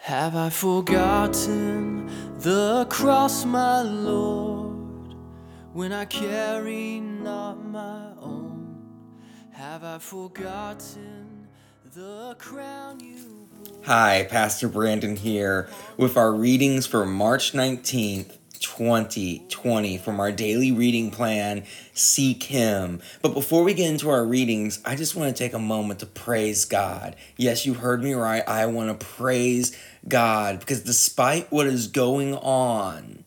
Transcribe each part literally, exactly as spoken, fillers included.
Have I forgotten the cross, my Lord, when I carry not my own? Have I forgotten the crown you bore? Hi, Pastor Brandon here with our readings for March nineteenth, twenty twenty from our daily reading plan, Seek Him. But before we get into our readings, I just want to take a moment to praise God. Yes, you heard me right. I want to praise God because despite what is going on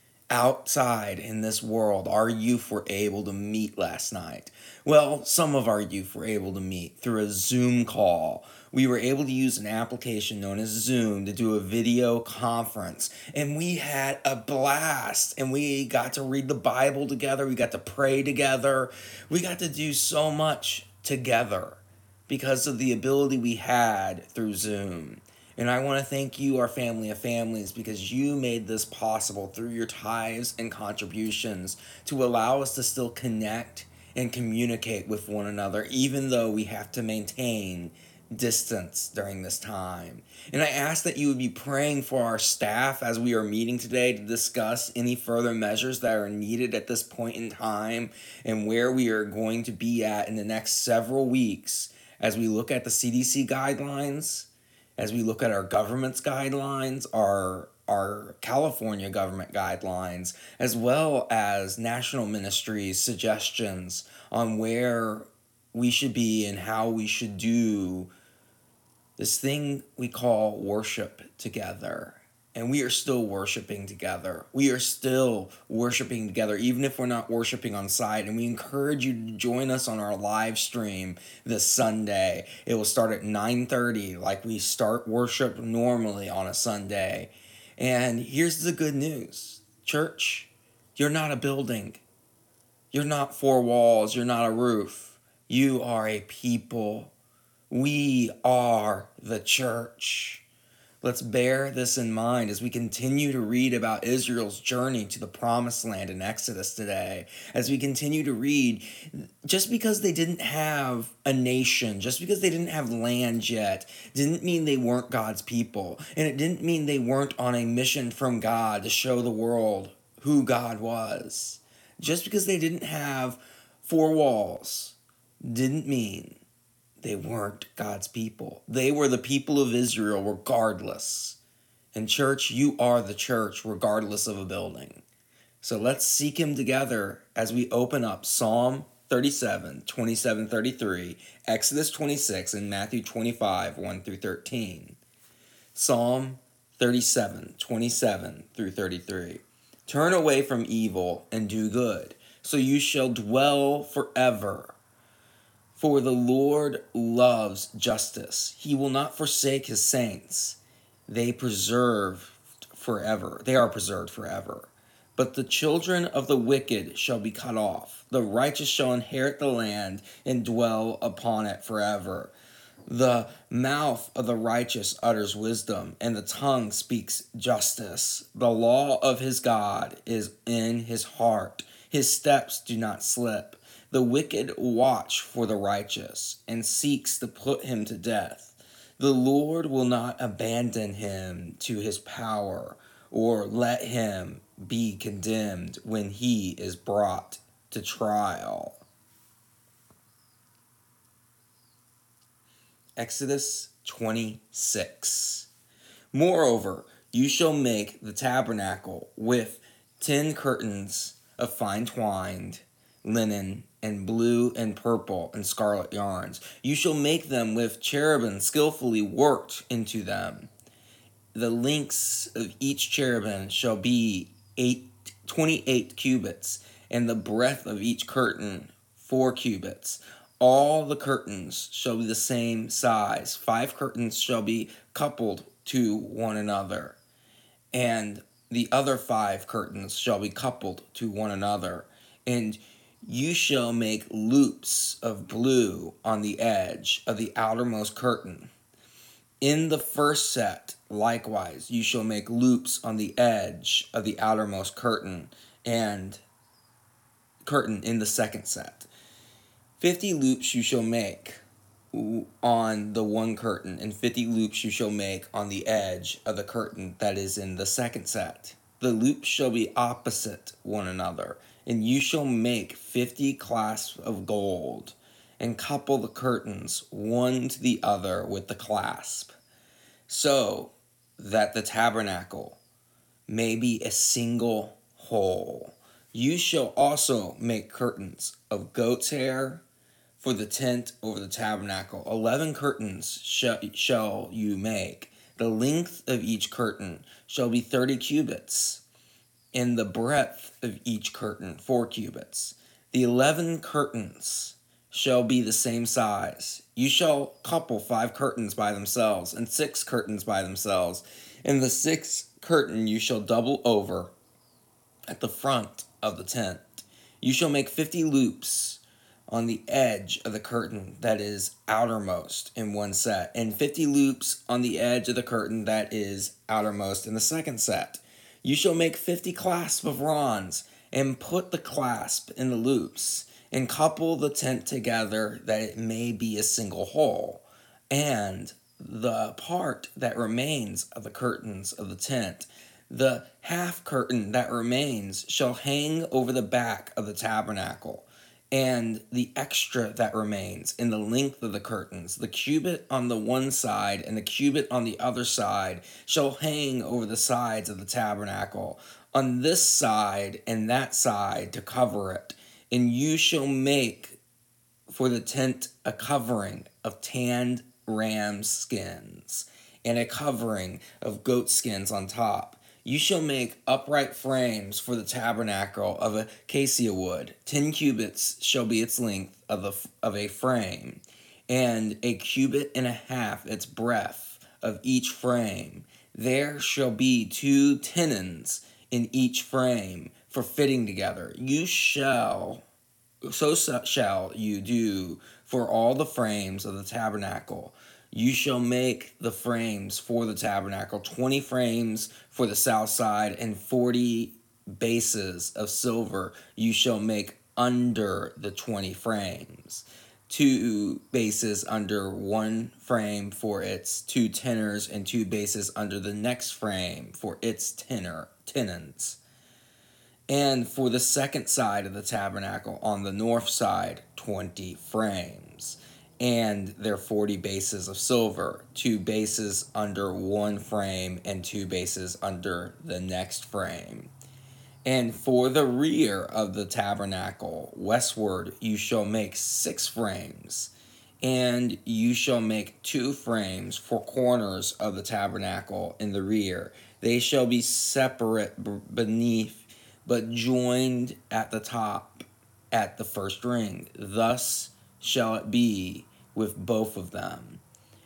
outside in this world, our youth were able to meet last night. Well, some of our youth were able to meet through a Zoom call. We were able to use an application known as Zoom to do a video conference, and we had a blast. And we got to read the Bible together. We got to pray together. We got to do so much together because of the ability we had through Zoom. And I want to thank you, our family of families, because you made this possible through your tithes and contributions to allow us to still connect and communicate with one another, even though we have to maintain distance during this time. And I ask that you would be praying for our staff as we are meeting today to discuss any further measures that are needed at this point in time and where we are going to be at in the next several weeks as we look at the C D C guidelines, as we look at our government's guidelines, our our California government guidelines, as well as national ministries' suggestions on where we should be and how we should do this thing we call worship together. And we are still worshiping together. We are still worshiping together, even if we're not worshiping on site. And we encourage you to join us on our live stream this Sunday. It will start at nine thirty, like we start worship normally on a Sunday. And here's the good news. Church, you're not a building. You're not four walls. You're not a roof. You are a people. We are the church. Let's bear this in mind as we continue to read about Israel's journey to the promised land in Exodus today. As we continue to read, just because they didn't have a nation, just because they didn't have land yet, didn't mean they weren't God's people. And it didn't mean they weren't on a mission from God to show the world who God was. Just because they didn't have four walls didn't mean they weren't God's people. They were the people of Israel regardless. And church, you are the church regardless of a building. So let's seek Him together as we open up Psalm thirty-seven, twenty-seven, thirty-three, Exodus twenty-six, and Matthew twenty-five, one through thirteen. Psalm thirty-seven, twenty-seven through thirty-three. Turn away from evil and do good, so you shall dwell forever. For the Lord loves justice. He will not forsake His saints. They preserve forever. They are preserved forever. But the children of the wicked shall be cut off. The righteous shall inherit the land and dwell upon it forever. The mouth of the righteous utters wisdom, and the tongue speaks justice. The law of his God is in his heart. His steps do not slip. The wicked watch for the righteous and seeks to put him to death. The Lord will not abandon him to his power or let him be condemned when he is brought to trial. Exodus twenty-six. Moreover, you shall make the tabernacle with ten curtains of fine twined linen and blue and purple and scarlet yarns. You shall make them with cherubim skillfully worked into them. The lengths of each cherubim shall be eight, twenty-eight cubits, and the breadth of each curtain four cubits. All the curtains shall be the same size. Five curtains shall be coupled to one another, and the other five curtains shall be coupled to one another. And you shall make loops of blue on the edge of the outermost curtain. In the first set, likewise, you shall make loops on the edge of the outermost curtain, and curtain in the second set. Fifty loops you shall make on the one curtain, and fifty loops you shall make on the edge of the curtain that is in the second set. The loops shall be opposite one another, and you shall make fifty clasps of gold, and couple the curtains one to the other with the clasp, so that the tabernacle may be a single whole. You shall also make curtains of goat's hair for the tent over the tabernacle. Eleven curtains shall, shall you make. The length of each curtain shall be thirty cubits, and the breadth of each curtain four cubits. The eleven curtains shall be the same size. You shall couple five curtains by themselves, and six curtains by themselves. And the sixth curtain you shall double over at the front of the tent. You shall make fifty loops on the edge of the curtain that is outermost in one set, and fifty loops on the edge of the curtain that is outermost in the second set. You shall make fifty clasps of bronze, and put the clasp in the loops, and couple the tent together that it may be a single whole. And the part that remains of the curtains of the tent, the half curtain that remains, shall hang over the back of the tabernacle, and the extra that remains in the length of the curtains, the cubit on the one side and the cubit on the other side, shall hang over the sides of the tabernacle, on this side and that side to cover it. And you shall make for the tent a covering of tanned ram's skins, and a covering of goat skins on top. You shall make upright frames for the tabernacle of acacia wood. Ten cubits shall be its length of, the, of a frame, and a cubit and a half its breadth of each frame. There shall be two tenons in each frame for fitting together. You shall, so shall you do for all the frames of the tabernacle. You shall make the frames for the tabernacle, twenty frames for the south side, and forty bases of silver you shall make under the twenty frames. Two bases under one frame for its two tenors, and two bases under the next frame for its tenor tenons. And for the second side of the tabernacle, on the north side, twenty frames. And their forty bases of silver, two bases under one frame and two bases under the next frame. And for the rear of the tabernacle, westward, you shall make six frames, and you shall make two frames for corners of the tabernacle in the rear. They shall be separate beneath, but joined at the top at the first ring. Thus shall it be with both of them.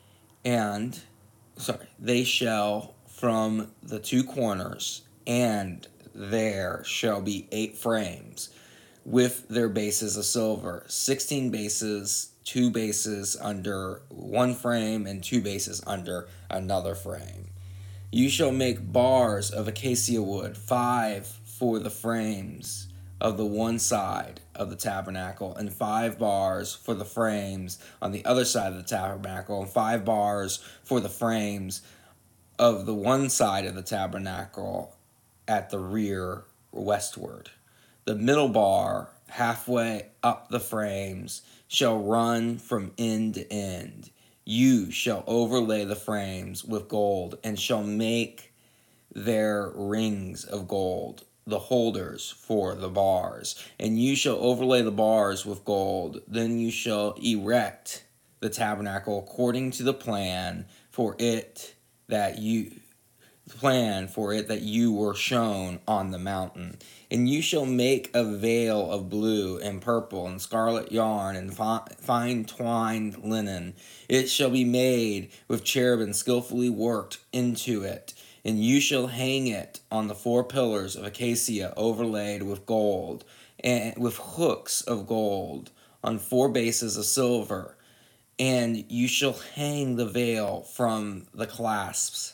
And, sorry, they shall from the two corners, and there shall be eight frames with their bases of silver, sixteen bases, two bases under one frame, and two bases under another frame. You shall make bars of acacia wood, five for the frames of the one side of the tabernacle, and five bars for the frames on the other side of the tabernacle, and five bars for the frames of the one side of the tabernacle at the rear westward. The middle bar, halfway up the frames, shall run from end to end. You shall overlay the frames with gold, and shall make their rings of gold, the holders for the bars. And you shall overlay the bars with gold. Then you shall erect the tabernacle according to the plan for it that you plan for it that you were shown on the mountain. And you shall make a veil of blue and purple and scarlet yarn and fi- fine twined linen. It shall be made with cherubim skillfully worked into it. And you shall hang it on the four pillars of acacia overlaid with gold, and with hooks of gold on four bases of silver. And you shall hang the veil from the clasps,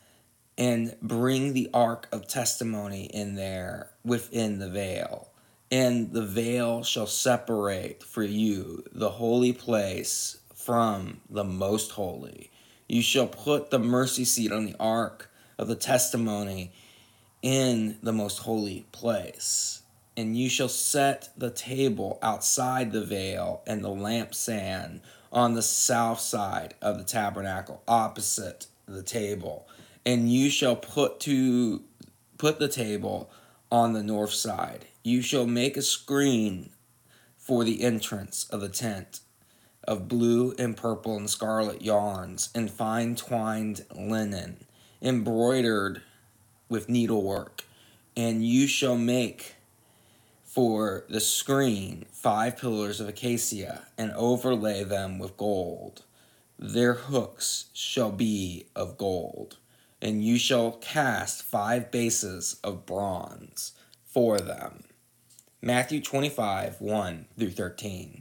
and bring the ark of testimony in there within the veil. And the veil shall separate for you the holy place from the most holy. You shall put the mercy seat on the ark of the testimony in the most holy place. And you shall set the table outside the veil and the lampstand on the south side of the tabernacle, opposite the table. And you shall put to put the table on the north side. You shall make a screen for the entrance of the tent of blue and purple and scarlet yarns and fine twined linen, embroidered with needlework. And you shall make for the screen five pillars of acacia and overlay them with gold. Their hooks shall be of gold. And you shall cast five bases of bronze for them. Matthew twenty-five, one through thirteen.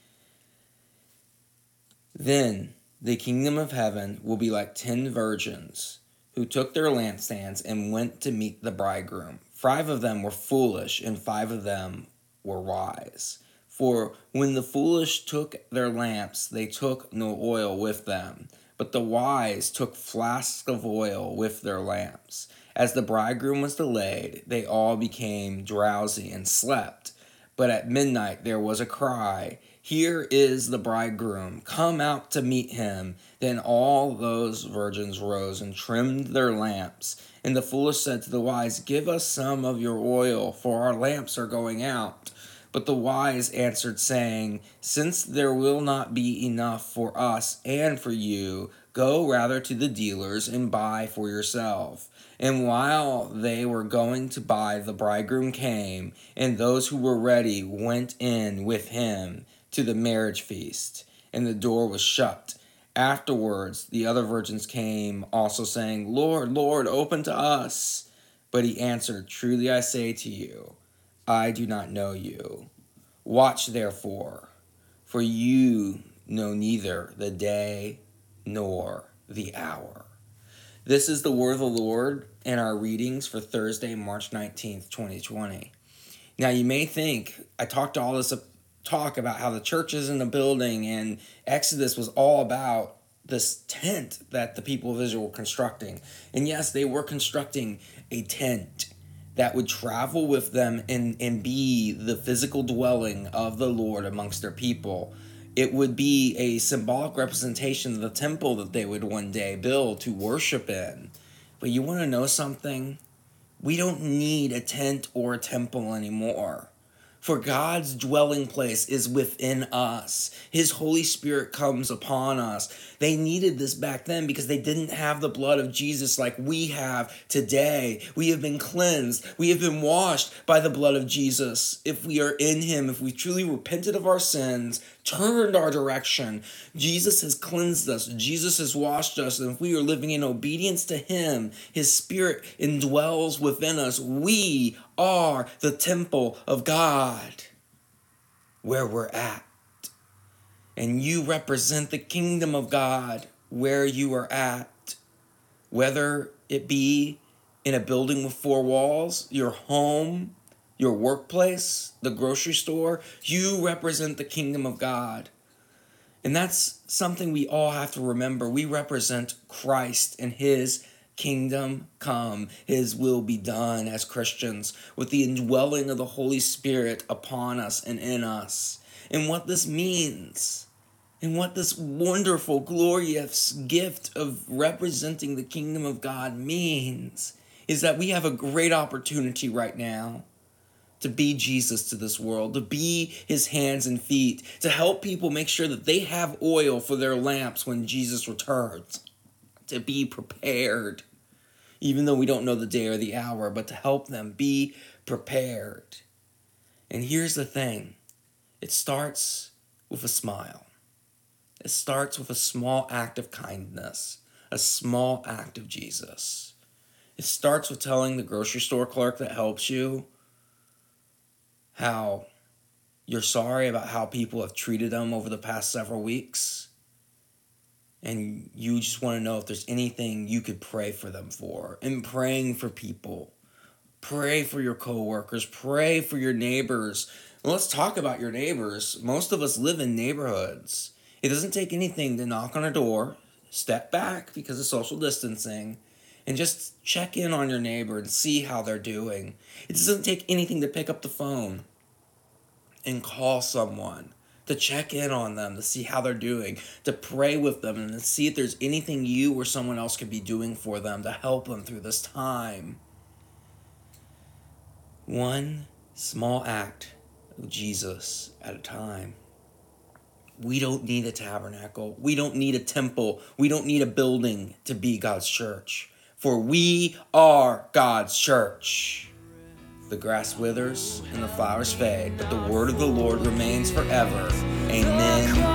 Then the kingdom of heaven will be like ten virgins who took their lampstands and went to meet the bridegroom. Five of them were foolish, and five of them were wise. For when the foolish took their lamps, they took no oil with them. But the wise took flasks of oil with their lamps. As the bridegroom was delayed, they all became drowsy and slept. But at midnight there was a cry, "Here is the bridegroom, come out to meet him." Then all those virgins rose and trimmed their lamps. And the foolish said to the wise, "Give us some of your oil, for our lamps are going out." But the wise answered, saying, "Since there will not be enough for us and for you, go rather to the dealers and buy for yourself." And while they were going to buy, the bridegroom came, and those who were ready went in with him to the marriage feast, and the door was shut. Afterwards, the other virgins came also, saying, "Lord, Lord, open to us." But he answered, "Truly I say to you, I do not know you. Watch therefore, for you know neither the day nor the hour." This is the word of the Lord and our readings for Thursday, March nineteenth, twenty twenty. Now you may think, I talked all this talk about how the church is in the building and Exodus was all about this tent that the people of Israel were constructing. And yes, they were constructing a tent that would travel with them and, and be the physical dwelling of the Lord amongst their people. It would be a symbolic representation of the temple that they would one day build to worship in. But you want to know something? We don't need a tent or a temple anymore. For God's dwelling place is within us. His Holy Spirit comes upon us. They needed this back then because they didn't have the blood of Jesus like we have today. We have been cleansed. We have been washed by the blood of Jesus. If we are in him, if we truly repented of our sins, turned our direction, Jesus has cleansed us. Jesus has washed us. And if we are living in obedience to him, his Spirit indwells within us. We are the temple of God where we're at. And you represent the kingdom of God where you are at. Whether it be in a building with four walls, your home, your workplace, the grocery store, you represent the kingdom of God. And that's something we all have to remember. We represent Christ and his kingdom come, his will be done as Christians, with the indwelling of the Holy Spirit upon us and in us. And what this means, and what this wonderful, glorious gift of representing the kingdom of God means, is that we have a great opportunity right now to be Jesus to this world, to be his hands and feet, to help people make sure that they have oil for their lamps when Jesus returns, to be prepared, even though we don't know the day or the hour, but to help them be prepared. And here's the thing. It starts with a smile. It starts with a small act of kindness, a small act of Jesus. It starts with telling the grocery store clerk that helps you how you're sorry about how people have treated them over the past several weeks. And you just want to know if there's anything you could pray for them for. And praying for people. Pray for your coworkers. Pray for your neighbors. Well, let's talk about your neighbors. Most of us live in neighborhoods. It doesn't take anything to knock on a door, step back because of social distancing, and just check in on your neighbor and see how they're doing. It doesn't take anything to pick up the phone and call someone, to check in on them, to see how they're doing, to pray with them, and to see if there's anything you or someone else could be doing for them to help them through this time. One small act of Jesus at a time. We don't need a tabernacle. We don't need a temple. We don't need a building to be God's church. For we are God's church. The grass withers and the flowers fade, but the word of the Lord remains forever. Amen.